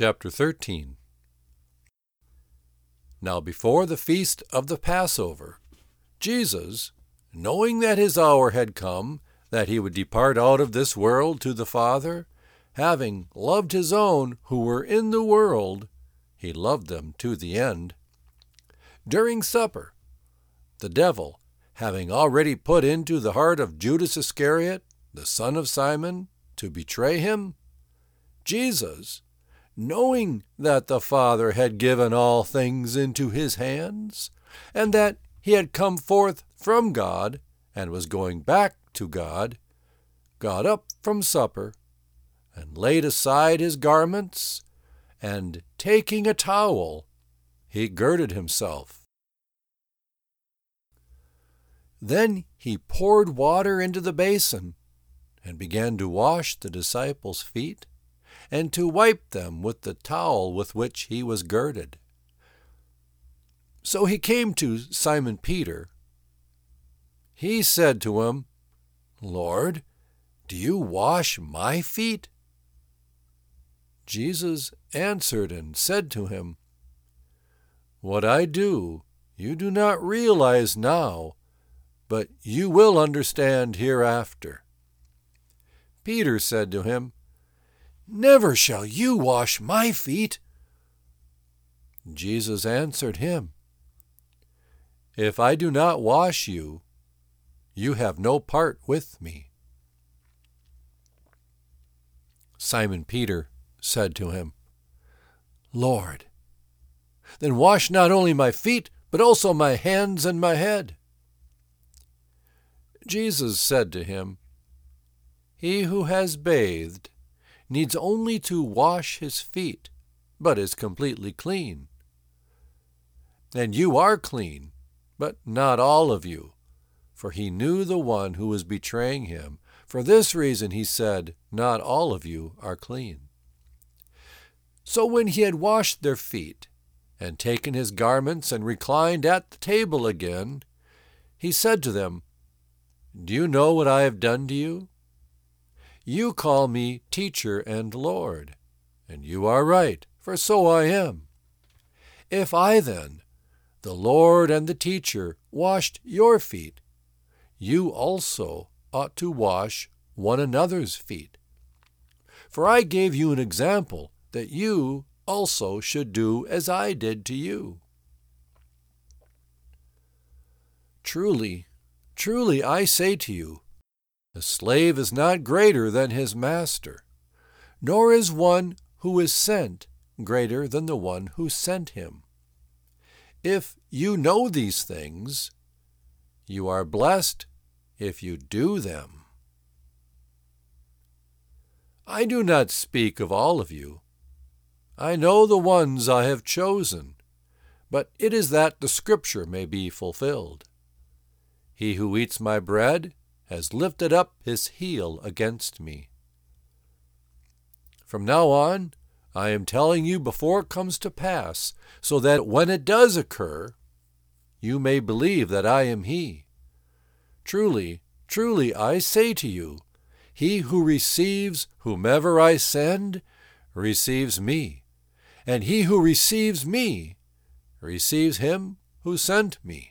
Chapter 13. Now before the feast of the Passover, Jesus, knowing that his hour had come, that he would depart out of this world to the Father, having loved his own who were in the world, he loved them to the end. During supper, the devil, having already put into the heart of Judas Iscariot, the son of Simon, to betray him, Jesus, knowing that the Father had given all things into his hands, and that he had come forth from God and was going back to God, got up from supper, and laid aside his garments, and taking a towel, he girded himself. Then he poured water into the basin, and began to wash the disciples' feet, and to wipe them with the towel with which he was girded. So he came to Simon Peter. He said to him, "Lord, do you wash my feet?" Jesus answered and said to him, "What I do, you do not realize now, but you will understand hereafter." Peter said to him, "Never shall you wash my feet." Jesus answered him, "If I do not wash you, you have no part with me." Simon Peter said to him, "Lord, then wash not only my feet, but also my hands and my head." Jesus said to him, "He who has bathed needs only to wash his feet, but is completely clean. And you are clean, but not all of you." For he knew the one who was betraying him. For this reason he said, "Not all of you are clean." So when he had washed their feet, and taken his garments and reclined at the table again, he said to them, "Do you know what I have done to you? You call me teacher and Lord, and you are right, for so I am. If I then, the Lord and the teacher, washed your feet, you also ought to wash one another's feet. For I gave you an example that you also should do as I did to you. Truly, truly, I say to you, the slave is not greater than his master, nor is one who is sent greater than the one who sent him. If you know these things, you are blessed if you do them. I do not speak of all of you. I know the ones I have chosen, but it is that the Scripture may be fulfilled. He who eats my bread has lifted up his heel against me. From now on, I am telling you before it comes to pass, so that when it does occur, you may believe that I am he. Truly, truly, I say to you, he who receives whomever I send receives me, and he who receives me receives him who sent me."